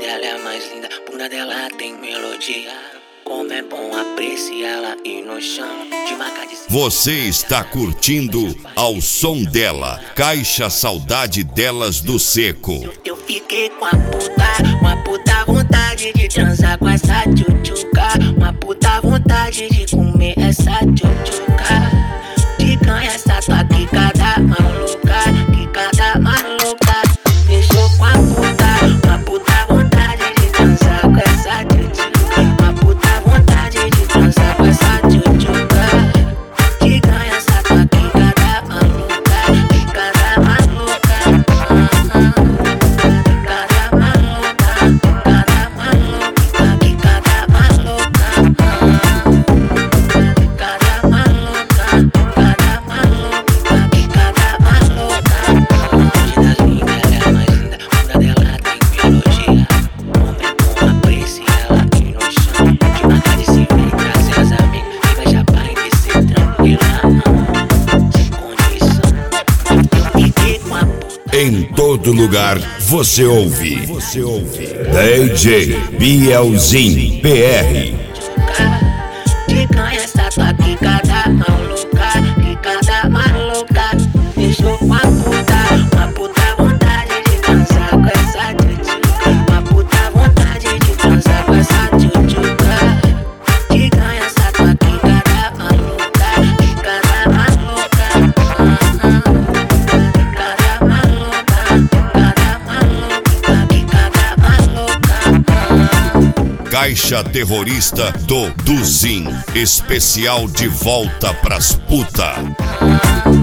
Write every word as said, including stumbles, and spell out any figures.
dela é a mais linda, bunda dela tem melodia. Como é bom apreciar ela e no chão de marca de... Você está curtindo ao som dela, Caixa Saudade Delas do Seco. Eu fiquei com a puta, uma puta vontade de transar com essa tchutchuca. Uma puta vontade de comer essa tchutchuca. De ganhar essa tua quicada maluca, quicada maluca. Fechou com a puta, uma puta vontade de transar com essa tchutchuca. Uma puta vontade de transar com essa tchutchuca. De ganhar essa tua quicada maluca, quicada maluca. Quicada maluca, quicada maluca, quicada maluca. Quicada maluca, quicada maluca, quicada maluca. Hoje das lindas, ela é a mais linda, bunda dela tem melodia. Como é bom apreciar ela e no chão de marca de civil, trazer as amigas e vai chapar e descer tranquila, sem condição. Eu fiquei com a puta. Em todo lugar você ouve. Você ouve. D J Bielzinho P R. De ganhar essa tua quicada maluca, quicada maluca. Fechou com a puta, uma puta vontade de transar com essa tchutchuca. Uma puta vontade de transar com essa tchutchuca. De ganhar essa tua quicada maluca, quicada maluca. Quicada maluca, quicada maluca, quicada maluca. Caixa Terrorista do Duzin, especial de volta pras puta.